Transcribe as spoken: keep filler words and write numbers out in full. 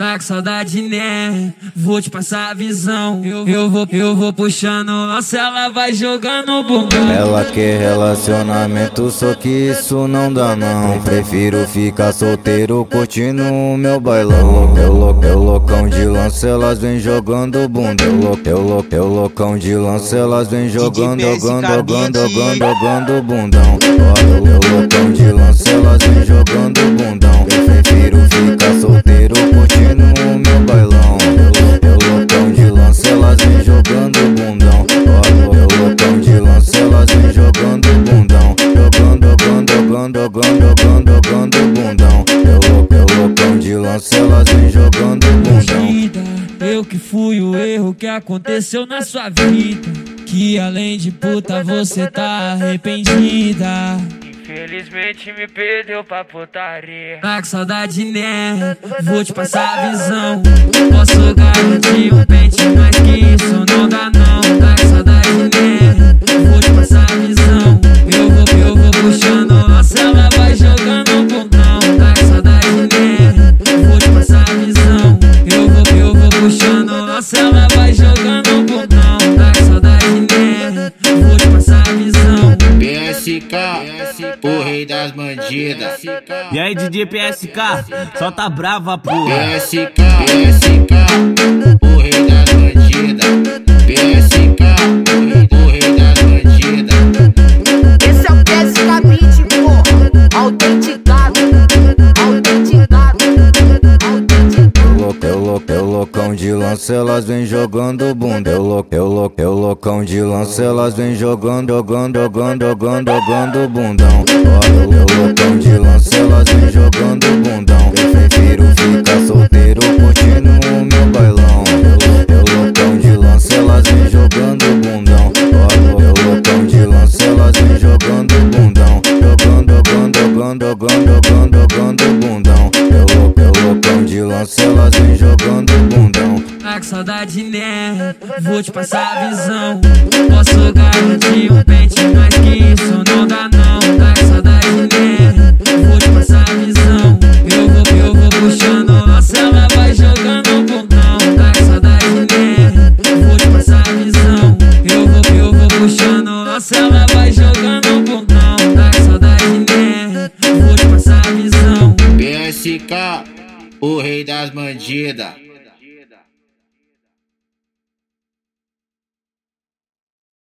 Tá com saudade, né? Vou te passar a visão. Eu, eu, vou, eu vou puxando, nossa, ela vai jogando o bumbum. Ela quer relacionamento, só que isso não dá não. Prefiro ficar solteiro curtindo o meu bailão. Eu, louco, eu loucão de lança, elas vem jogando bunda. Eu, louco, eu, louco, eu loucão de lança, elas vem jogando, jogando, jogando, jogando, jogando bundão. Eu, eu loucão de lança, elas vem jogando bundão. Eu prefiro ficar solteiro curtindo o meu bailão. Eu, eu loucão de lança, elas vem jogando bundão. Eu loucão de lança, elas vem jogando bundão. Jogando, jogando, jogando, jogando, jogando, jogando bundão. Eu louco, eu loucão de lança, elas vem jogando bundão. Eu que fui o erro que aconteceu na sua vida, que além de puta você tá arrependida. Infelizmente me perdeu pra putaria. Tá com saudade, né? Vou te passar a visão. Posso garantir um pente, mas que isso não dá não. Tá com saudade, né? Vou te passar a visão. Eu vou, eu vou puxando, nossa, ela vai jogando o bundão. Tá com saudade, né? Vou te passar a visão. Eu vou, eu vou puxando, nossa, ela vai jogando o bundão. Tá com saudade, né? Vou te passar a visão. P S K, o rei das bandidas. E aí, D J P S K, solta brava, porra. P S K, P S K, o rei das bandidas. P S K, o rei das bandidas. Esse é o P S K Beat, porra. Autenticado, autenticado, autenticado. Eu louco, eu loucão de lança, elas vem jogando bunda. Eu louco, eu louco, eu loucão de lança, elas vem jogando, jogando, jogando, jogando, jogando bundão. Eu, eu loucão de lança, elas vem jogando bundão. Eu prefiro ficar solteiro curtindo o meu bailão. Eu, eu loucão de lança, elas vem jogando bundão. Eu loucão de lança, elas vem jogando bundão. Jogando, jogando, jogando, jogando, jogando, jogando bundão. Eu louco, eu loucão de lança, elas vem jogando bundão. Tá com saudade, né? Vou te passar a visão. Posso garantir um pente, mas que isso não dá não. Tá com saudade, né? Vou te passar a visão. Eu vou, eu vou puxando, nossa, ela vai jogando o bundão. Tá com saudade, né? Vou te passar a visão. Eu vou, eu vou puxando, nossa, ela vai jogando o bundão. Tá com saudade, né? Vou te passar a visão. P S K, o rei das bandidas.